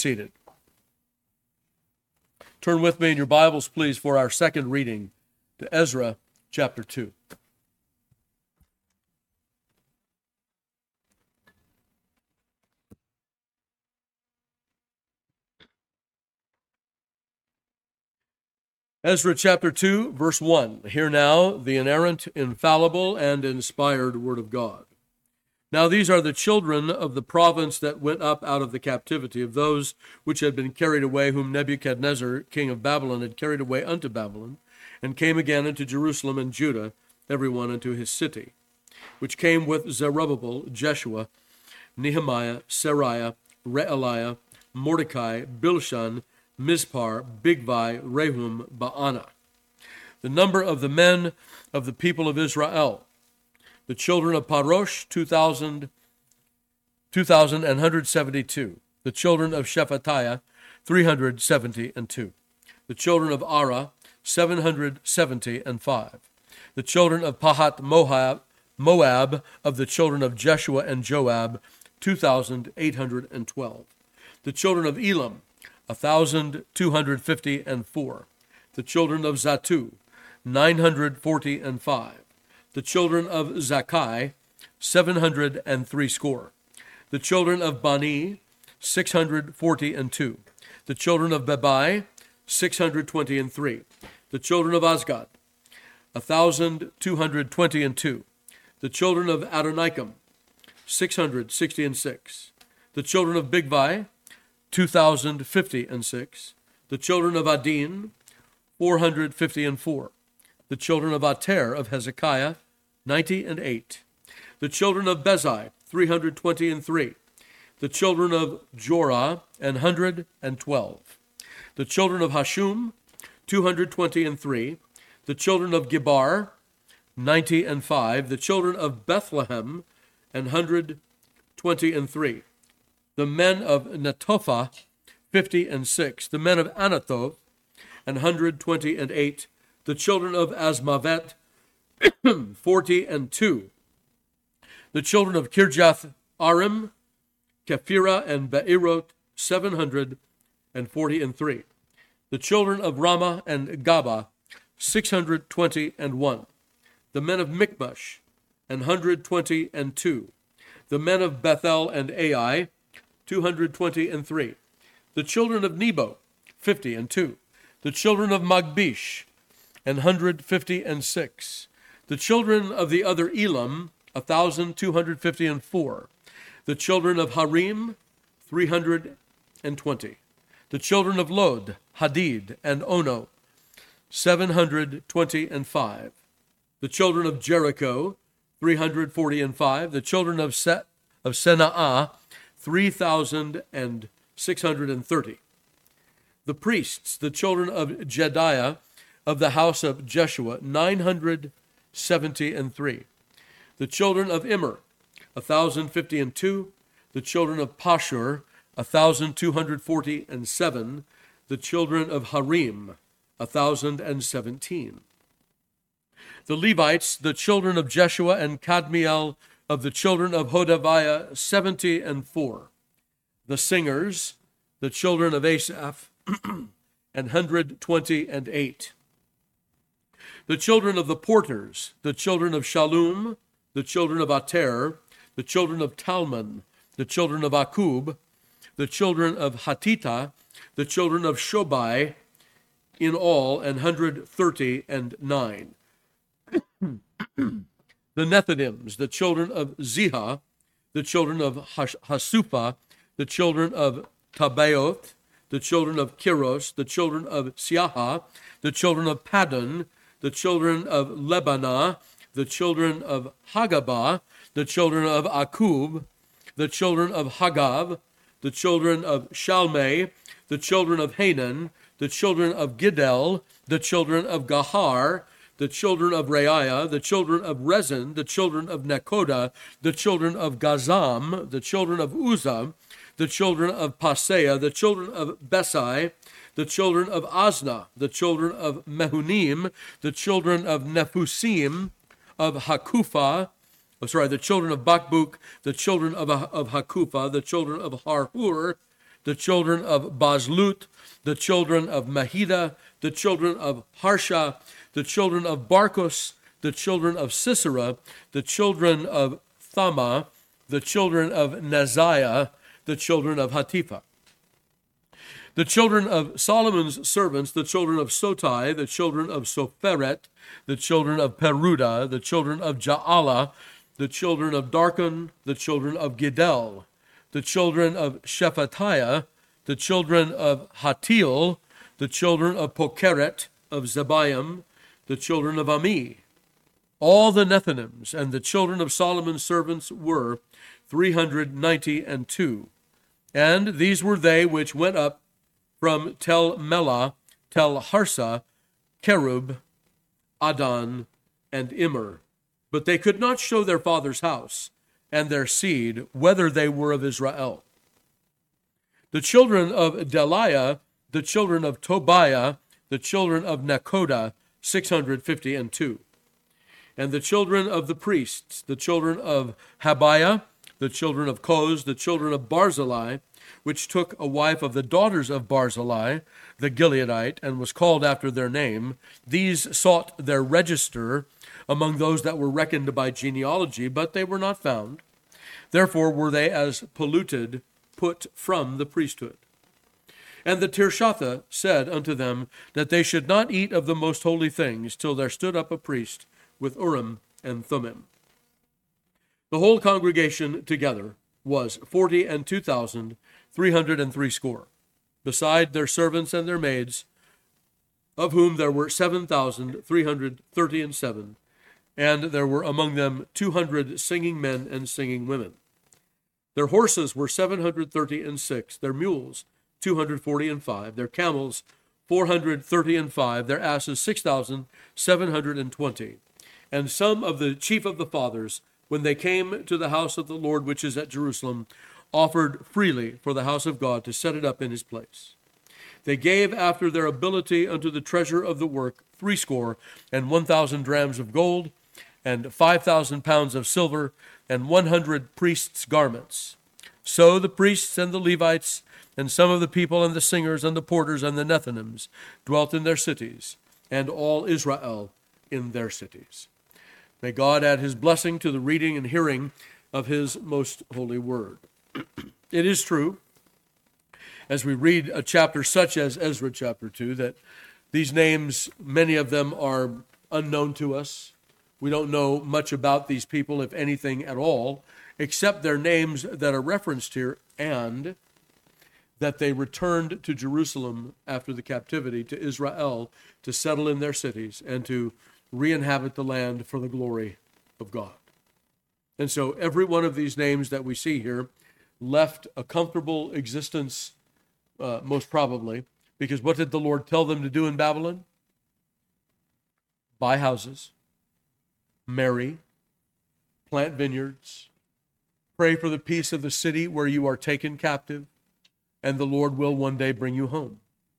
Seated. Turn with me in your Bibles, please, for our second reading to Ezra chapter 2. Ezra chapter 2, verse 1. Hear now the inerrant, infallible, and inspired word of God. Now these are the children of the province that went up out of the captivity of those which had been carried away, whom Nebuchadnezzar, king of Babylon, had carried away unto Babylon, and came again into Jerusalem and Judah, every one unto his city, which came with Zerubbabel, Jeshua, Nehemiah, Seraiah, Realiah, Mordecai, Bilshan, Mizpar, Bigvai, Rehum, Baanah. The number of the men of the people of Israel, the children of Parosh, 2,172. The children of Shephatiah, 372. The children of Ara, 775. The children of Pahat Moab of the children of Jeshua and Joab, 2,812. The children of Elam, 1,254. The children of Zatu, 945. The children of Zakai, 703 score. The children of Bani, 642. The children of Bebai, 623. The children of Azgad, 1,222. The children of Adonikam, 666. The children of Bigvai, 2,056. The children of Adin, 454. The children of Ater of Hezekiah, 98. The children of Bezai, 323. The children of Jorah, 112. The children of Hashum, 223. The children of Gibar, 95. The children of Bethlehem, 123. The men of Netophah, 56. The men of Anathoth, 128. The children of Asmavet, 42. The children of Kirjath Arim, Kephirah, and Beeroth, 743. The children of Ramah and Gaba, 621. The men of Michmash, 122. The men of Bethel and Ai, 223. The children of Nebo, 52. The children of Magbish, 156. The children of the other Elam, 1,254. The children of Harim, 320. The children of Lod, Hadid, and Ono, 725. The children of Jericho, 345. The children of Senaah, 3,630. The priests, the children of Jediah, of the house of Jeshua, 973. The children of Immer, 1,052. The children of Pashur, 1,247. The children of Harim, 1,017. The Levites, the children of Jeshua and Kadmiel, of the children of Hodaviah, 74. The singers, the children of Asaph, 128. The children of the porters, the children of Shallum, the children of Ater, the children of Talmon, the children of Akub, the children of Hatita, the children of Shobai, in all 139. The Nethinims, the children of Ziha, the children of Hasupha, the children of Tabaoth, the children of Kiros, the children of Siaha, the children of Padon, the children of Lebanah, the children of Hagabah, the children of Akub, the children of Hagav, the children of Shalmei, the children of Hanan, the children of Giddel, the children of Gahar, the children of Reiah, the children of Rezin, the children of Nekoda, the children of Gazam, the children of Uzzah, the children of Paseah, the children of Besai, the children of Asna, the children of Mehunim, the children of Nephusim, of Hakupha, the children of Bakbuk, the children of Hakupha, the children of Harhur, the children of Bazlut, the children of Mahida, the children of Harsha, the children of Barkos, the children of Sisera, the children of Thama, the children of Neziah, the children of Hatipha. The children of Solomon's servants, the children of Sotai, the children of Sopheret, the children of Peruda, the children of Jaala, the children of Darkon, the children of Gidel, the children of Shephatiah, the children of Hatil, the children of Pokeret, of Zebaim, the children of Ami. All the Nethinims and the children of Solomon's servants were 392. And these were they which went up from Tel Melah, Tel Harsa, Kerub, Adon, and Immer. But they could not show their father's house and their seed, whether they were of Israel. The children of Deliah, the children of Tobiah, the children of Nekoda, 652. And the children of the priests, the children of Habiah, the children of Koz, the children of Barzillai, which took a wife of the daughters of Barzillai, the Gileadite, and was called after their name. These sought their register among those that were reckoned by genealogy, but they were not found. Therefore were they as polluted, put from the priesthood. And the Tirshatha said unto them that they should not eat of the most holy things till there stood up a priest with Urim and Thummim. The whole congregation together was 42,360, beside their servants and their maids, of whom there were 7,337, and there were among them 200 singing men and singing women. Their horses were 736, their mules 245, their camels 435, their asses 6,720. And some of the chief of the fathers, when they came to the house of the Lord which is at Jerusalem, offered freely for the house of God to set it up in his place. They gave after their ability unto the treasure of the work 61,000 drams of gold, and 5,000 pounds of silver, and 100 priests' garments. So the priests and the Levites, and some of the people, and the singers, and the porters, and the Nethinims dwelt in their cities, and all Israel in their cities. May God add his blessing to the reading and hearing of his most holy word. It is true, as we read a chapter such as Ezra chapter 2, that these names, many of them are unknown to us. We don't know much about these people, if anything at all, except their names that are referenced here, and that they returned to Jerusalem after the captivity, to Israel, to settle in their cities and to re-inhabit the land for the glory of God. And so every one of these names that we see here left a comfortable existence, most probably, because what did the Lord tell them to do in Babylon? Buy houses, marry, plant vineyards, pray for the peace of the city where you are taken captive, and the Lord will one day bring you home.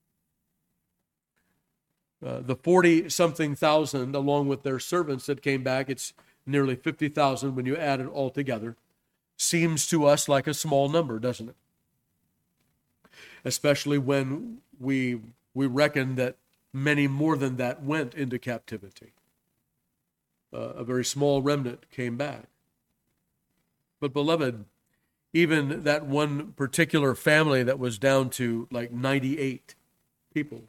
The 40-something thousand, along with their servants that came back, it's nearly 50,000 when you add it all together, seems to us like a small number, doesn't it? Especially when we reckon that many more than that went into captivity. A very small remnant came back. But beloved, even that one particular family that was down to like 98 people,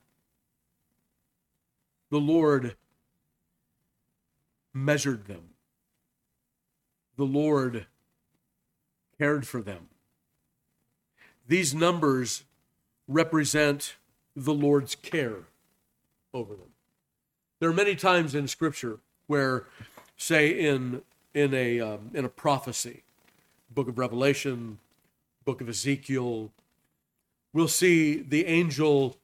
the Lord measured them. The Lord cared for them. These numbers represent the Lord's care over them. There are many times in Scripture where, say in a prophecy, book of Revelation, book of Ezekiel, we'll see the angel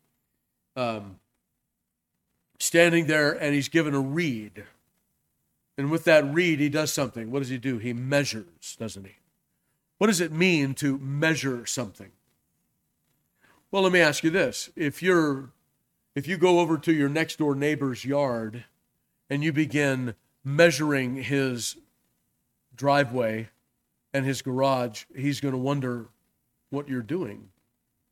standing there, and he's given a reed. And with that reed, he does something. What does he do? He measures, doesn't he? What does it mean to measure something? Well, let me ask you this. If you go over to your next door neighbor's yard and you begin measuring his driveway and his garage, he's going to wonder what you're doing.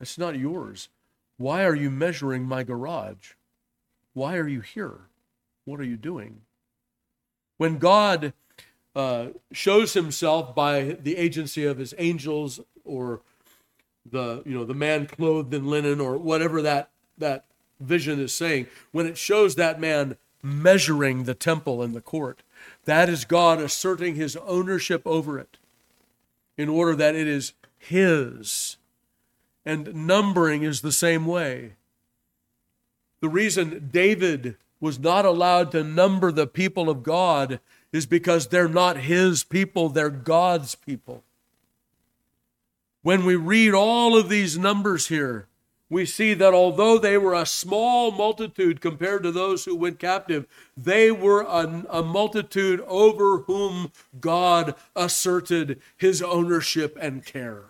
It's not yours. Why are you measuring my garage? Why are you here? What are you doing? When God shows himself by the agency of his angels, or the man clothed in linen, or whatever that vision is saying, when it shows that man measuring the temple and the court, that is God asserting his ownership over it in order that it is his. And numbering is the same way. The reason David was not allowed to number the people of God is because they're not his people, they're God's people. When we read all of these numbers here, we see that although they were a small multitude compared to those who went captive, they were a multitude over whom God asserted his ownership and care.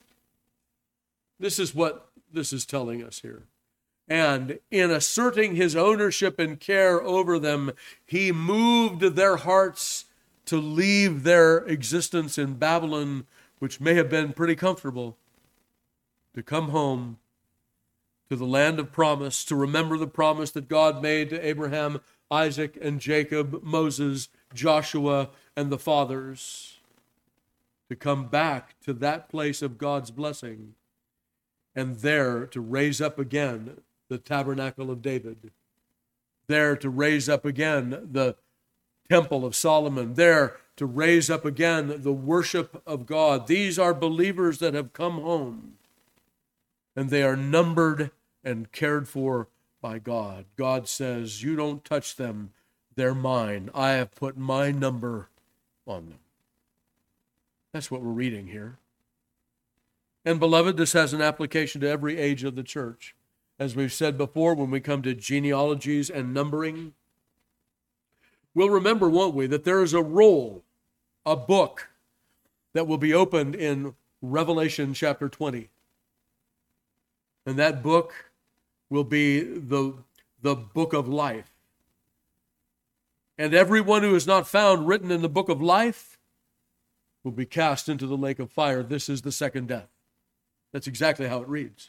This is what this is telling us here. And in asserting his ownership and care over them, he moved their hearts to leave their existence in Babylon, which may have been pretty comfortable, to come home to the land of promise, to remember the promise that God made to Abraham, Isaac, and Jacob, Moses, Joshua, and the fathers, to come back to that place of God's blessing, and there to raise up again the tabernacle of David, there to raise up again the temple of Solomon, there to raise up again the worship of God. These are believers that have come home, and they are numbered and cared for by God. God says, you don't touch them, they're mine. I have put my number on them. That's what we're reading here. And beloved, this has an application to every age of the church. As we've said before, when we come to genealogies and numbering, we'll remember, won't we, that there is a roll, a book that will be opened in Revelation chapter 20. And that book will be the book of life. And everyone who is not found written in the book of life will be cast into the lake of fire. This is the second death. That's exactly how it reads.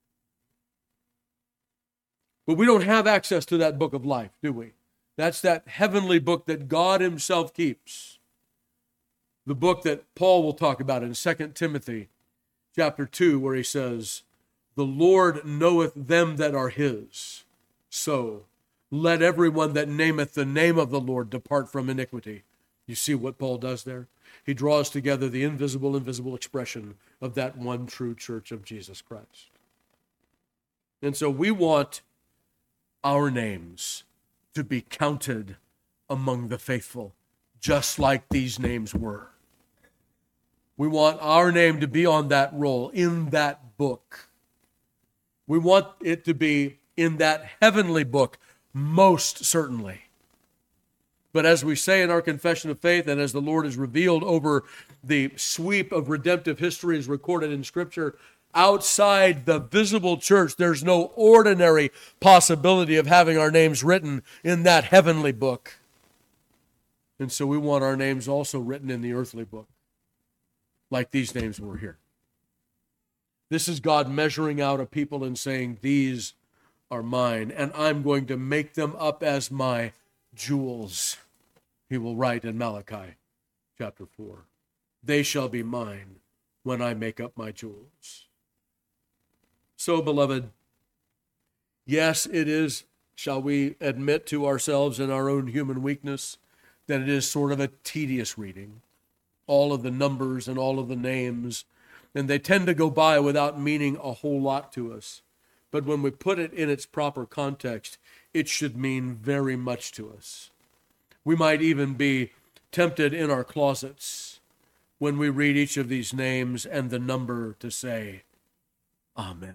But we don't have access to that book of life, do we? That's that heavenly book that God himself keeps. The book that Paul will talk about in 2 Timothy chapter 2, where he says, the Lord knoweth them that are his. So let everyone that nameth the name of the Lord depart from iniquity. You see what Paul does there? He draws together the invisible expression of that one true church of Jesus Christ. And so we want our names to be counted among the faithful, just like these names were. We want our name to be on that roll, in that book. We want it to be in that heavenly book, most certainly. But as we say in our confession of faith, and as the Lord has revealed over the sweep of redemptive history as recorded in Scripture, outside the visible church, there's no ordinary possibility of having our names written in that heavenly book. And so we want our names also written in the earthly book, like these names were here. This is God measuring out a people and saying, these are mine, and I'm going to make them up as my jewels. He will write in Malachi chapter 4. They shall be mine when I make up my jewels. So, beloved, yes, it is, shall we admit to ourselves in our own human weakness, that it is sort of a tedious reading. All of the numbers and all of the names, and they tend to go by without meaning a whole lot to us. But when we put it in its proper context, it should mean very much to us. We might even be tempted in our closets when we read each of these names and the number to say, Amen.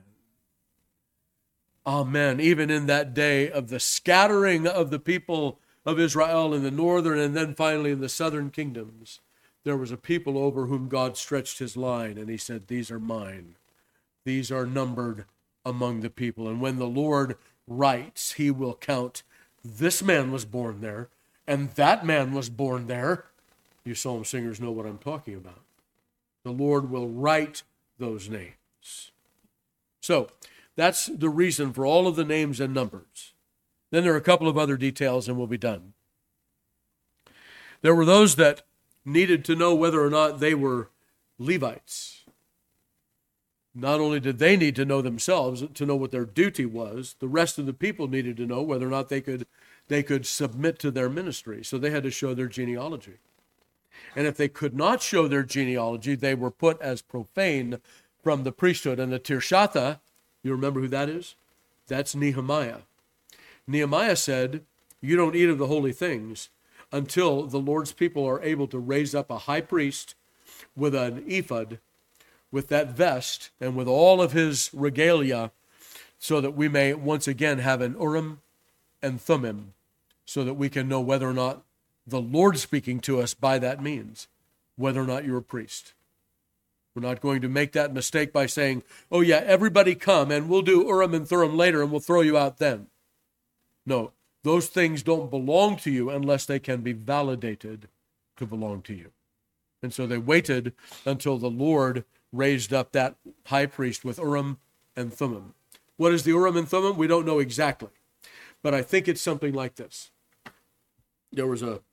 Amen. Even in that day of the scattering of the people of Israel in the northern and then finally in the southern kingdoms, there was a people over whom God stretched his line and he said, these are mine. These are numbered among the people. And when the Lord writes, he will count, this man was born there and that man was born there. You psalm singers know what I'm talking about. The Lord will write those names. So that's the reason for all of the names and numbers. Then there are a couple of other details and we'll be done. There were those that needed to know whether or not they were Levites. Not only did they need to know themselves, to know what their duty was, the rest of the people needed to know whether or not they could submit to their ministry. So they had to show their genealogy. And if they could not show their genealogy, they were put as profane from the priesthood. And the Tirshatha, you remember who that is? That's Nehemiah. Nehemiah said, you don't eat of the holy things until the Lord's people are able to raise up a high priest with an ephod, with that vest, and with all of his regalia, so that we may once again have an Urim and Thummim, so that we can know whether or not the Lord speaking to us by that means, whether or not you're a priest. We're not going to make that mistake by saying, oh yeah, everybody come and we'll do Urim and Thummim later and we'll throw you out then. No, those things don't belong to you unless they can be validated to belong to you. And so they waited until the Lord raised up that high priest with Urim and Thummim. What is the Urim and Thummim? We don't know exactly, but I think it's something like this. There was a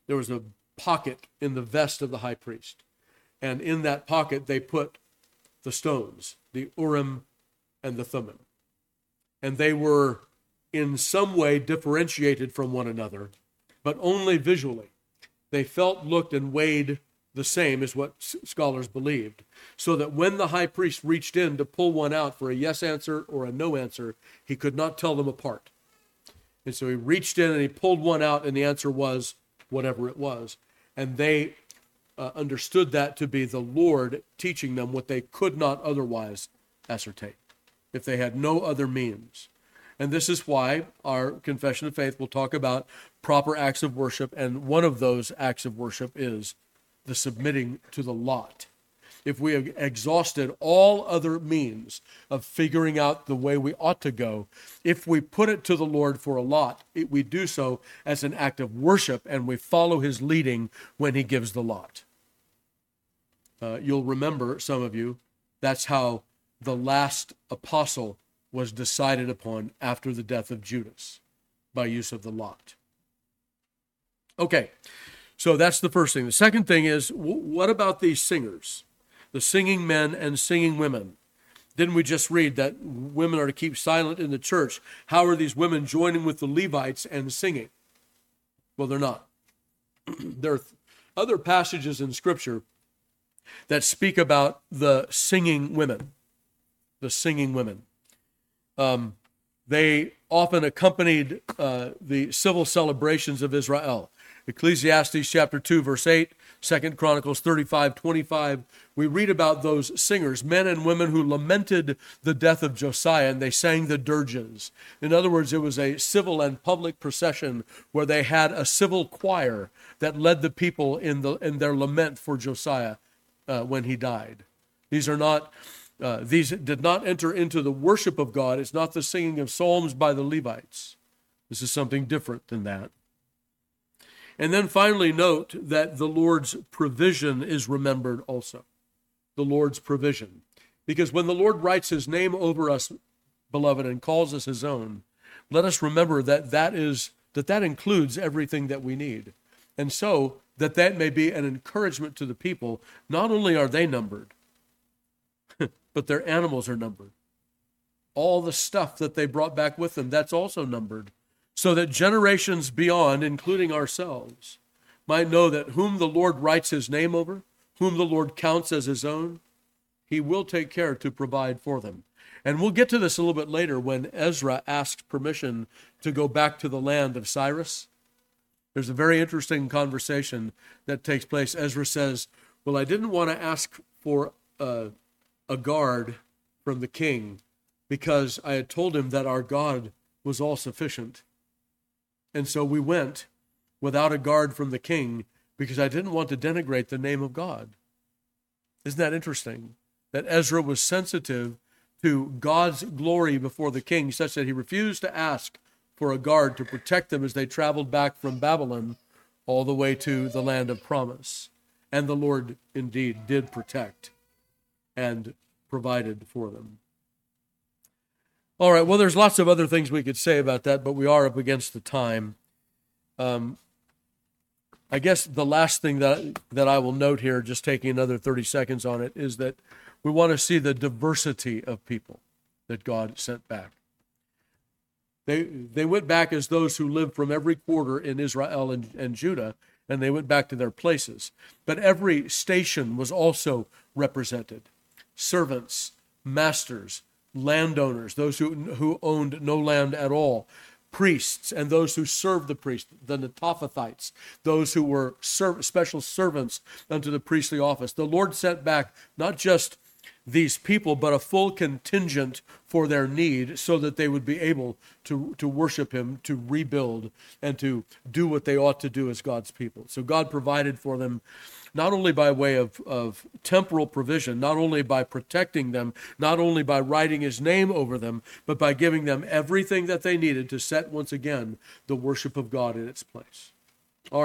pocket in the vest of the high priest, and in that pocket they put the stones, the Urim and the Thummim, and they were in some way differentiated from one another, but only visually. They felt, looked, and weighed the same as what scholars believed, so that when the high priest reached in to pull one out for a yes answer or a no answer, he could not tell them apart. And so he reached in and he pulled one out, and the answer was whatever it was. And they understood that to be the Lord teaching them what they could not otherwise ascertain if they had no other means. And this is why our confession of faith will talk about proper acts of worship, and one of those acts of worship is the submitting to the lot. If we have exhausted all other means of figuring out the way we ought to go, if we put it to the Lord for a lot, we do so as an act of worship, and we follow his leading when he gives the lot. You'll remember, some of you, that's how the last apostle was decided upon after the death of Judas, by use of the lot. Okay. So that's the first thing. The second thing is, what about these singers, the singing men and singing women? Didn't we just read that women are to keep silent in the church? How are these women joining with the Levites and singing? Well, they're not. There are other passages in Scripture that speak about the singing women. The singing women. They often accompanied the civil celebrations of Israel. Ecclesiastes chapter 2, verse 8, 2 Chronicles 35:25, we read about those singers, men and women who lamented the death of Josiah, and they sang the dirges. In other words, it was a civil and public procession where they had a civil choir that led the people in their lament for Josiah when he died. These did not enter into the worship of God. It's not the singing of psalms by the Levites. This is something different than that. And then finally note that the Lord's provision is remembered also. The Lord's provision. Because when the Lord writes his name over us, beloved, and calls us his own, let us remember that includes everything that we need. And so that may be an encouragement to the people. Not only are they numbered, but their animals are numbered. All the stuff that they brought back with them, that's also numbered. So that generations beyond, including ourselves, might know that whom the Lord writes his name over, whom the Lord counts as his own, he will take care to provide for them. And we'll get to this a little bit later when Ezra asks permission to go back to the land of Cyrus. There's a very interesting conversation that takes place. Ezra says, well, I didn't want to ask for a guard from the king because I had told him that our God was all sufficient. And so we went without a guard from the king because I didn't want to denigrate the name of God. Isn't that interesting? That Ezra was sensitive to God's glory before the king, such that he refused to ask for a guard to protect them as they traveled back from Babylon all the way to the land of promise. And the Lord indeed did protect and provided for them. All right, well, there's lots of other things we could say about that, but we are up against the time. I guess the last thing that I will note here, just taking another 30 seconds on it, is that we want to see the diversity of people that God sent back. They went back as those who lived from every quarter in Israel and Judah, and they went back to their places. But every station was also represented. Servants, masters, landowners, those who owned no land at all, priests and those who served the priest, the Netophathites, those who were special servants unto the priestly office. The Lord sent back not just these people, but a full contingent for their need so that they would be able to worship him, to rebuild, and to do what they ought to do as God's people. So God provided for them not only by way of temporal provision, not only by protecting them, not only by writing his name over them, but by giving them everything that they needed to set once again the worship of God in its place.